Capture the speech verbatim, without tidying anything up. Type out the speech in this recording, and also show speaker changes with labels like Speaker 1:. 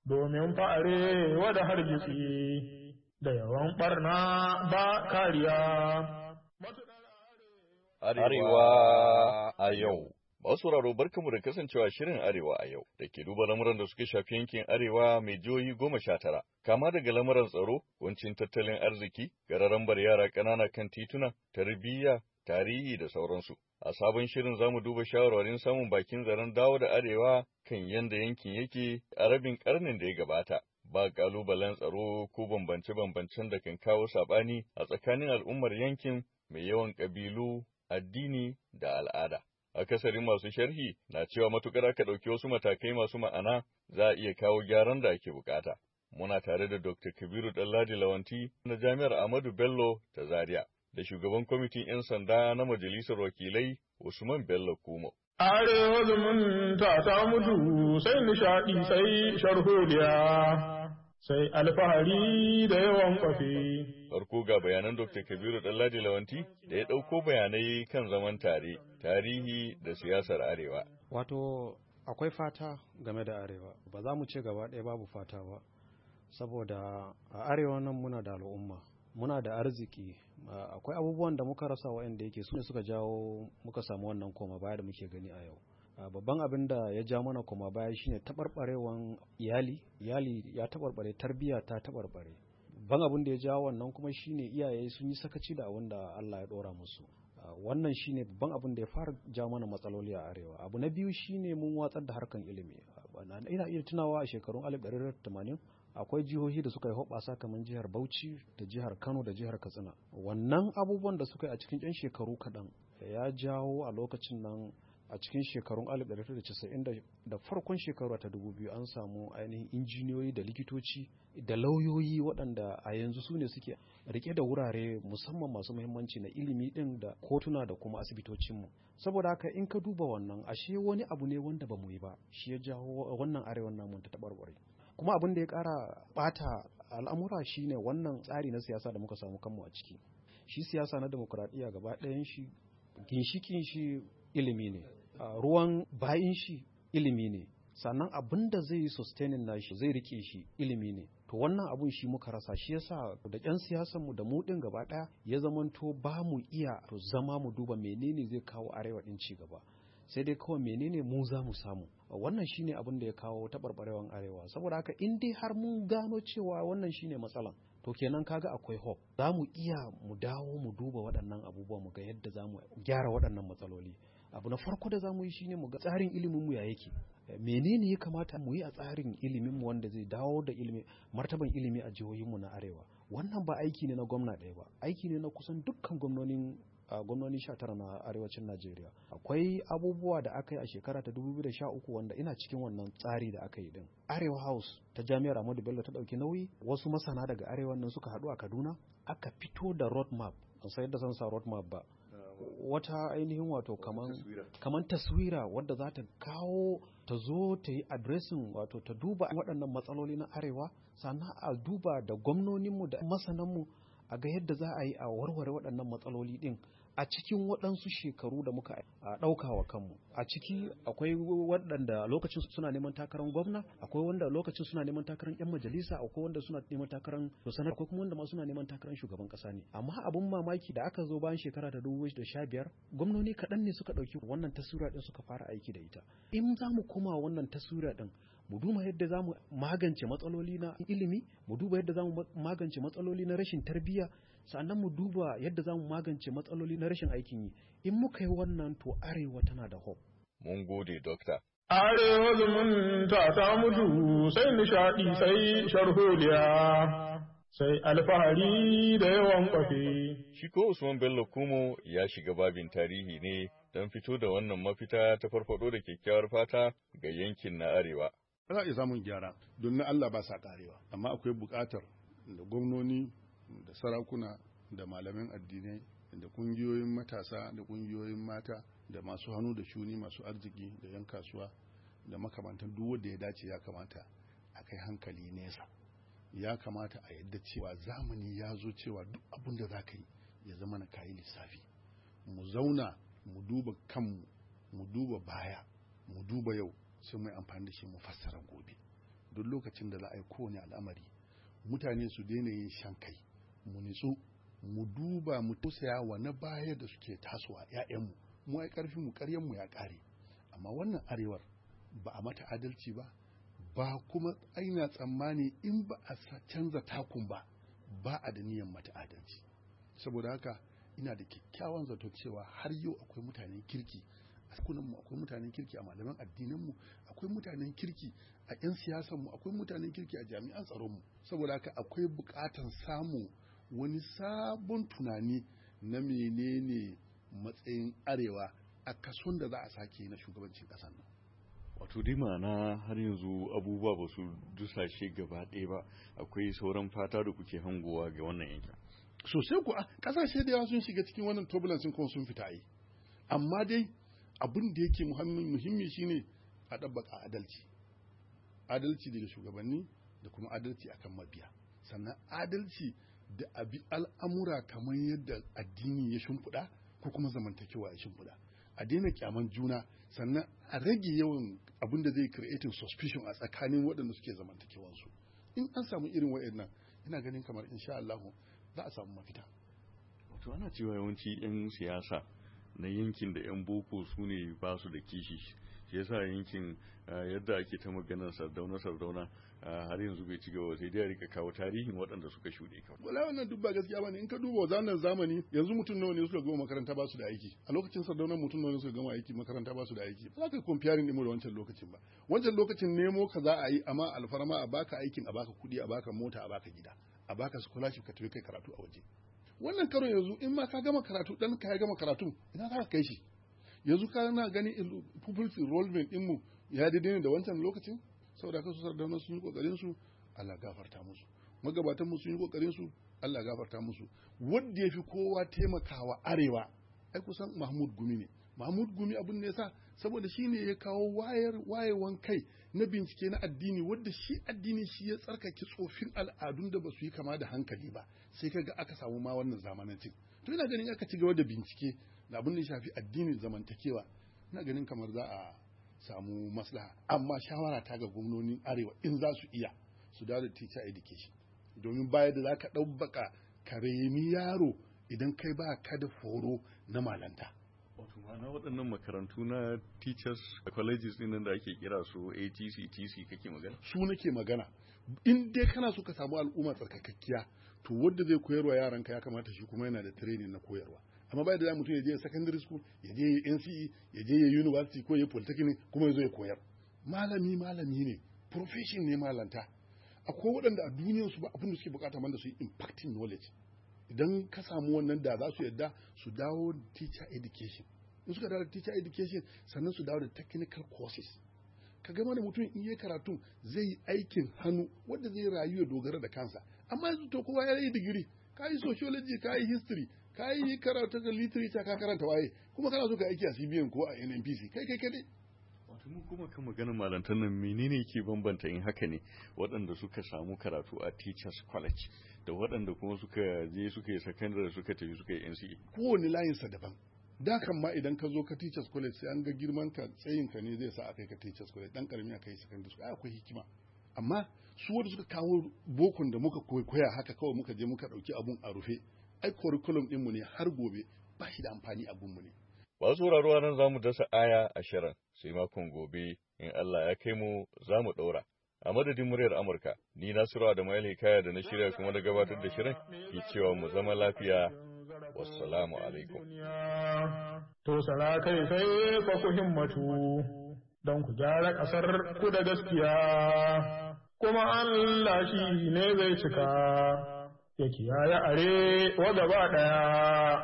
Speaker 1: domin fa'are wada hargitsi da yawan ɓarna ba kariya.
Speaker 2: Arewa a yau. Masu sauraro barkamu da kasancewa shirin Arewa a yau da ke duba lamuran da suka shafi yankin Arewa mai jihohi goma sha tara, kama daga lamuran tsaro, kuncin tattalin arziki, gararambar yara ƙanana kan tituna, tarbiyya, tarihi da sauransu. A sabon shirin zamu duba shawarwarin samun bakin zaren dawo da Arewa kan yanda yankin yake a rabin ƙarnin da ya gabata. Ba ƙalubalen tsaro ko bambance-bambancen da kan kawo saɓani a tsakanin al'ummar yankin mai yawan ƙabilu, addini da al'ada. Akasarin masu sharhi na cewa matukar aka ɗauki wasu matakai masu ma'ana za a iya kawo gyaran da ake bukata. Muna tare da Dokta Kabiru Ɗanladi Lawanti na Jami'ar Ahmadu Bello ta Zaria da shugaban kwamitin 'yan sanda na Majalisar Wakilai Usman Bello Kumo.
Speaker 1: Arewa zumunta ta mutu sai nishaɗi sai sharholiya sai alfahari da yawan kwafi.
Speaker 2: Farko ga bayanan Dokta Kabiru Ɗanladi Lawanti da ya ɗauko bayanai kan zaman tare, tarihi da siyasar Arewa.
Speaker 3: Wato akwai fata game da Arewa, ba za mu ce gaba ɗaya babu fata ba, saboda a Arewa nan muna da al'umma, muna da arziki, akwai abubuwan da muka rasa waɗanda yake su ne suka jawo muka samu wannan koma baya da muke gani a yau. Babban abin da ya ja mana koma baya shine taɓarɓarewan iyali, iyali ya taɓarɓare, tarbiyya ta taɓarɓare. Ban abin da ya jawo wannan kuma shine iyaye sun yi sakaci da abin da Allah ya ɗora musu. Wannan shine babban abin da ya fara ja mana matsaloli a Arewa. Abu na biyu shine mun watsar da harkan ilimi. Ina iya tunawa a shekarun alif ɗari tara da tamanin akwai jihohi da suka yi hoɓasa kamar jihar Bauchi da jihar Kano da jihar Katsina. Wannan abubuwan da suka yi a cikin 'yan shekaru kaɗan ya jawo a lokacin nan a cikin shekarun alif ɗari tara da casa'in da farkon shekaru ta dubu biyu an samu ainihin injiniyoyi da likitoci da lauyoyi waɗanda a yanzu su ne suke rike da wurare musamman masu muhimmanci na ilimi ɗin da kotuna da kuma asibitocinmu. Saboda haka in ka duba wannan ashe wani abu ne wanda ba mu yi ba, shi ya jawo wannan arewan namun ta taɓarɓare. Kuma abin da ya ƙara ɓata al'amura shine wannan tsari na siyasa da muka samu kanmu a ciki. Shi siyasa na demokuraɗiyya gaba ɗayan shi ginshikin shi ilimi ne, uh, ruwan bayin shi ilimi ne, sannan abin da zai yi sustaining nashi zai rike shi ilimi ne. To wannan abun shi muka rasa, shi yasa da ƴan siyasanmu da mu ɗin gaba ɗaya ya zamanto ba mu iya to zama mu duba menene zai kawo arewa ɗin ci gaba, sai dai kawai menene mu za mu samu. Wannan shine abin da ya kawo taɓarɓarewan arewa. Saboda haka in dai har mun gano cewa wannan shine matsalan, to kenan kaga akwai hope, za mu iya mu dawo mu duba waɗannan abubuwa mu ga yadda za mu gyara waɗannan matsaloli. Abu na farko da za mu yi shine mu ga tsarin ilimin mu ya yake, menene ya kamata mu yi a tsarin ilimin mu wanda zai dawo da ilimi, martaban ilimi a jihohin mu na arewa. Wannan ba aiki ne na gwamna ɗaya ba, aiki ne na kusan dukkan gwamnonin a gwamnoni sha tara na arewacin Najeriya. Akwai abubuwa da aka yi a shekara ta dubu biyu da sha uku wanda ina cikin wannan tsari da aka yi din. Arewa House ta Jami'ar Ahmadu Bello ta ɗauki nauyi, wasu masana daga arewa nan suka haɗu a Kaduna, aka fito da road map, an sayar da san sa road map ba, wata ainihin wato kaman kaman taswira wadda za ta kawo ta zo ta yi addressing, wato ta duba waɗannan matsaloli na arewa, sannan a duba da gwamnoninmu da masananmu a ga yadda za a yi a warware waɗannan matsaloli ɗin a cikin waɗansu shekaru da muka ɗauka wa kanmu. A ciki akwai waɗanda lokacin suna neman takarar gwamna, akwai wanda lokacin suna neman takarar 'yan majalisa, akwai wanda suna neman takarar sanar, ko kuma wanda ma suna neman takarar shugaban ƙasa ne. Amma abun mamaki da aka zo bayan shekara ta dubu biyu da sha biyar, gwamnoni kaɗan ne suka ɗauki wannan taswira ɗin suka fara aiki da ita. In za mu koma wannan taswira ɗin, mu duba yadda za mu magance matsaloli na ilimi, mu duba yadda za mu magance matsaloli na rashin tarbiyya, sannan mu duba yadda za mu magance matsaloli na rashin aikin yi. In muka yi wannan to arewa tana da hope.
Speaker 2: Mun gode, Dokta.
Speaker 1: Arewa zumunta ta mutu sai nishaɗi sai sharholiya sai alfahari da yawan kwafi.
Speaker 2: Shi ko Usman Bello Kumo ya shiga babin tarihi ne don fito da wannan mafita ta farfado da kyakkyawar fata ga yankin na arewa.
Speaker 4: Za a iya samun gyara don na Allah ba sa karewa, amma akwai buƙatar da gwamnoni da sarakuna da malaman addinai da kungiyoyin matasa da kungiyoyin mata da masu hannu da shuni, masu arziki da yan kasuwa da makamantan duk wanda ya dace ya kamata a kai hankali nesa. Ya kamata a yadda cewa zamani ya zo cewa duk abin da za ka yi ya zama na kayi lissafi. Mu zauna mu duba kanmu, mu duba baya, mu duba yau, sai mu yi amfani da shi mu fassara gobe. duk lokacin da za a yi kowane al'amari mutane su daina yin shan kai, mu nitsu mu duba mu tausaya wa na baya da suke tasowa ƴaƴanmu. Mu ai karfin mu ƙaryan mu ya ƙare, amma wannan arewar ba a mata adalci ba, ba kuma aina tsammani in ba a canza takun ba ba a da niyan mata adalci. Saboda haka ina da kyakkyawan zato cewa har yau akwai mutanen kirki a kunanmu, akwai mutanen kirki a malaman addinanmu, akwai mutanen kirki a 'yan siyasanmu, akwai mutanen kirki a jami'an tsaronmu. Saboda haka akwai buƙatan samu wani sabon tunani na menene matsayin arewa a kason da za a sake na shugabancin ƙasar nan.
Speaker 2: Wato dai ma'ana har yanzu abubuwa ba su dusashe gaba ɗaya ba, akwai sauran fata da kuke hangowa ga wannan yankin.
Speaker 4: Sosai kuwa ƙasashe da yawa sun shiga cikin wannan turbulence kuma sun fita yi, amma dai abin da yake muhimmi shine a ɗabbaka adalci adalci daga shugabanni da kuma adalci akan mabiya, sannan adalci da abi al'amura kamar yadda addini ya shimfiɗa ko kuma zamantakewa ya shimfiɗa. A daina kyaman juna, sannan a rage yawan abin da zai creating suspicion a tsakanin waɗanda suke zamantakewansu. In an samu irin waɗannan, ina ganin kamar insha Allah za a samu mafita.
Speaker 2: Wato ana cewa yawanci 'yan siyasa na yankin da 'yan boko su ne ba su da kishi, shi yasa yankin yadda ake ta maganar sardauna sardauna har yanzu bai ci gaba, sai dai a rika kawo tarihin waɗanda suka shuɗe kawai.
Speaker 4: Wala wannan duk ba gaskiya bane. In ka duba wannan zamani yanzu mutum nawa ne suka gama makaranta ba su da aiki, a lokacin sardauna mutum nawa ne suka gama aiki makaranta ba su da aiki. Ba za ka comparing din mu da wancan lokacin ba. Wancan lokacin nemo ka za a yi, amma alfarma a baka aikin, a baka kuɗi, a baka mota, a baka gida, a baka scholarship ka tafi kai karatu a waje. Wannan karo yanzu in ma ka gama karatu, dan ka ya gama karatu, ina za ka kai shi? Yanzu ka na gani pupils enrollment din mu ya daidai da wancan lokacin. Saboda haka su sardauna sun yi kokarin su, Allah gafarta musu. Magabatan mu sun yi kokarin su, Allah gafarta musu. Wanda yafi kowa taimakawa arewa ai kusan Mahmud Gumi ne. Mahmud Gumi abin da yasa saboda shine ya kawo wayar wayewan kai na bincike na addini, wanda shi addini shi ya tsarkake tsofin al'adun da ba su yi kama da hankali ba, sai kaga aka samu ma wannan zamanancin. To ina ganin aka ci gaba da bincike da abin da ya shafi addinin zamantakewa, ina ganin kamar za a samu maslaha. Amma shawara ta ga gwamnonin arewa, in za su iya su dawo da teacher education, domin baya da za ka ɗabbaka ka remi yaro idan kai ba ka da horo na malanta.
Speaker 2: Wato ma'ana waɗannan makarantu na teachers colleges ɗin da ake kira su A T C T C kake magana?
Speaker 4: Su nake magana. In dai kana so ka samu al'umma tsarkakakkiya, to wanda zai koyarwa yaranka ya kamata shi kuma yana da training na koyarwa. Amma bai da za mutum ya je secondary school, ya je N C E, ya je ya university ko ya polytechnic kuma ya zo ya koyar. Malami malami ne, profession ne malanta. Akwai waɗanda a duniyar su ba abin da suke bukata man da su yi impacting knowledge. Idan ka samu wannan da za su yadda su dawo da teacher education. In suka dawo da teacher education, sannan su dawo da technical courses. Ka ga mana mutum in yi karatu zai yi aikin hannu wanda zai rayu ya dogara da kansa. Amma yanzu to kowa ya yi digiri, ka yi sociology, ka yi history, ka yi karatu da literature, ka karanta waye, kuma kana so ka aiki a C B N ko a N N P C, kai kai kai.
Speaker 2: Wato mu kuma kan maganar malantar nan menene yake bambanta in haka ne waɗanda suka samu karatu a teachers college da waɗanda kuma suka je suka yi secondary suka tafi suka yi N C E?
Speaker 4: Kowane layinsa daban. Da kan ma idan ka zo ka teachers college sai an ga girman ka, tsayin ka ne zai sa a kai ka teachers college, dan karami a kai secondary school. Ai akwai hikima. Amma su wanda suka kawo bokon da muka koya haka kawai muka je muka dauki abun a rufe, ai curriculum din mu ne har gobe ba shi da amfani a gunmu ne.
Speaker 2: Ba sauraro nan zamu dasa aya a shirin, sai makon gobe in Allah ya kai mu za mu daura. A madadin muryar Amurka, ni Nasiru Adamu Hikaya da na shirya kuma da gabatar da shirin ke cewa mu zama lafiya. Wassalamu alaikum.
Speaker 1: To sara kai sai fa ku himmatu don ku gyara ƙasar ku da gaskiya, kuma Allah shi ne zai cika, ya kiyaye are wa gaba ɗaya.